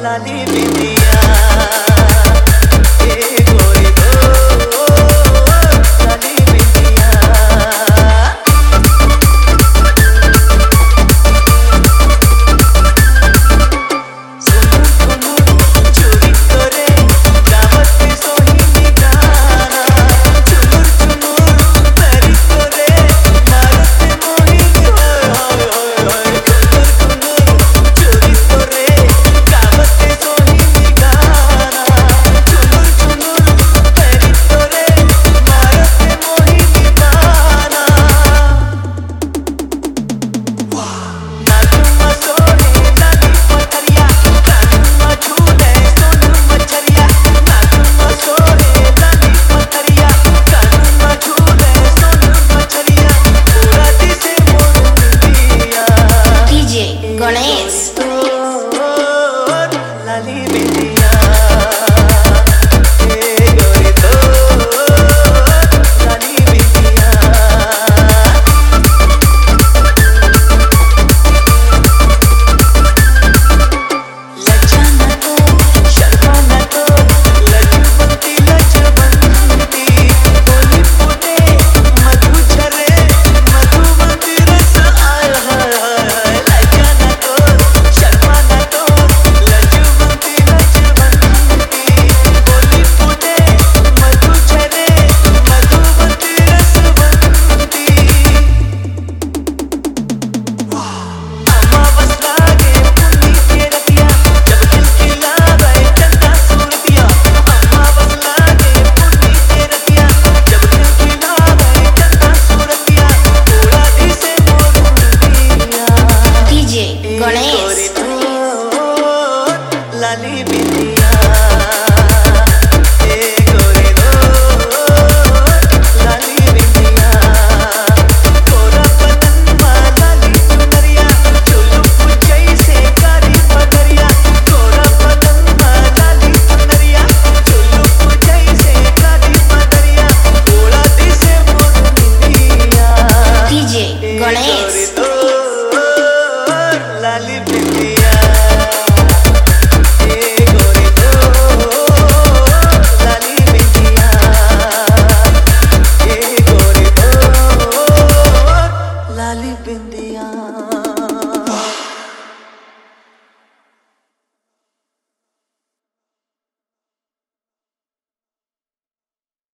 लाली बिंदिया ए गोरी दो लाली बिंदिया चोरी करे दावत सोहिनी गाना चुमुर चुमुर तेरी करे मारत मोहिनी हाय चोरी करे दावत सोहिनी गाना चुमुर चुमुर तेरी करे मारत मोहिनी गाना नाचूंगा सोने लाली पथरिया नाचूंगा झूले सोनू मछरिया नाचूंगा सोने लाली पथरिया नाचूंगा झूले सोनू मछरिया पूरा दिसे मोर दिया DJ Ganesh लाली बिंदिया ए गोरी दो लाली बिंदिया लजाना तो शर्माना तो लजवंती लजवंती बोली फूटे मधु झरे मधुवंती रस आय हाय हाय लजाना तो शर्माना तो लजवंती लजवंती बोली फूटे मधु झरे मधुवंती रसवंती अमावस लागे पुन्नी के रतिया जब खिलखिलावे चंदा सूरतिया अमावस लागे पुन्नी के रतिया जब खिलखिलावे चंदा सूरतिया पूरा दिसे मोर दिया DJ गोरी Ganesh दो लाली बिंदिया ए गोरी दो लाली बिंदिया तोरा बदनवा लाली चुनरिया चुलुक जैसे कारी पगरिया तोरा बदनवा लाली चुनरिया चुलुक जैसे कारी पगरिया पूरा दिसे मोर दिया DJ ए Ganesh गोरी दो